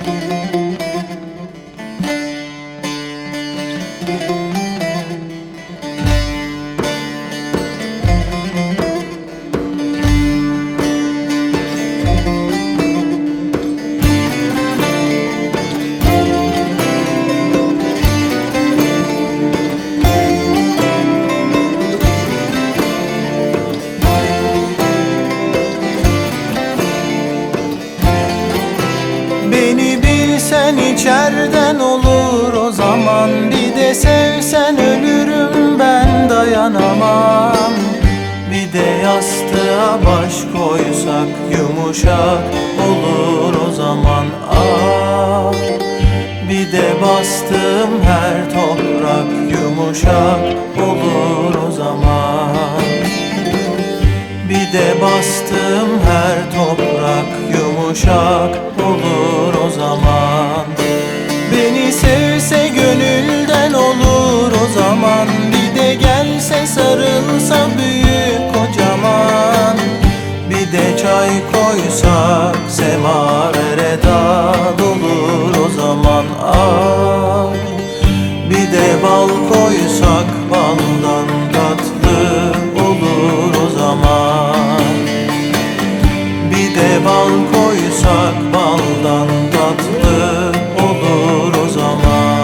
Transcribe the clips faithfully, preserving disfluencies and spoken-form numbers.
Beni bilsen içerden olur o zaman, bir de sevsen ölürüm ben, dayanamam. Bir de yastığa baş koysak yumuşak olur o zaman. Ah, bir de bastığım her toprak yumuşak olur o zaman. Bir de bastığım her toprak yumuşak olur o zaman. Beni sevse gönülden olur o zaman, bir de gelse sarılsa büyük kocaman. Bir de çay koysak semavere dal olur o zaman. Ah, bir de bal koysak baldan tatlı olur o zaman. Bir de bal koysak baldan tatlı olur o zaman.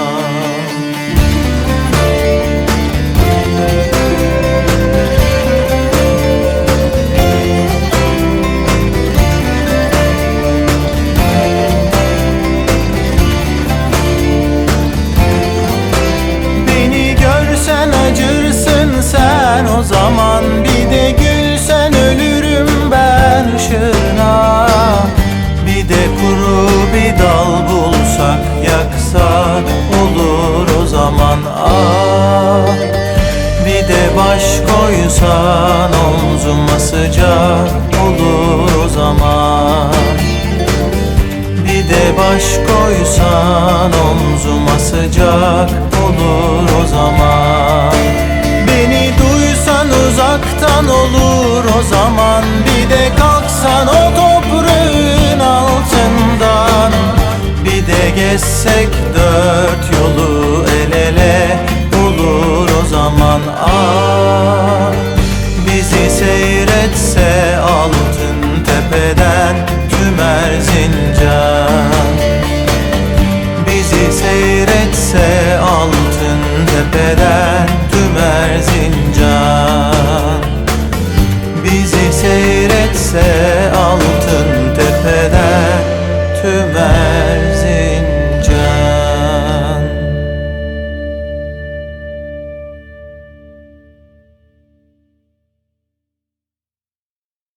Beni görsen acırsın sen o zaman, bir de gülsen ölürüm ben ışığına. Bir de kuru bir dal bulsak yaksak olur o zaman. Ah, bir de baş koysan omzuma sıcak olur o zaman. Bir de baş koysan omzuma sıcak olur o zaman. Beni duysan uzaktan olur o zaman, bir de kalksan o toprağın altından. Bir de gezsek dört yolu el ele olur o zaman. Ah, bizi seyretse altın tepeden tüm Erzincan. Bizi seyretse altın tepeden tüm Erzincan. Bizi seyretse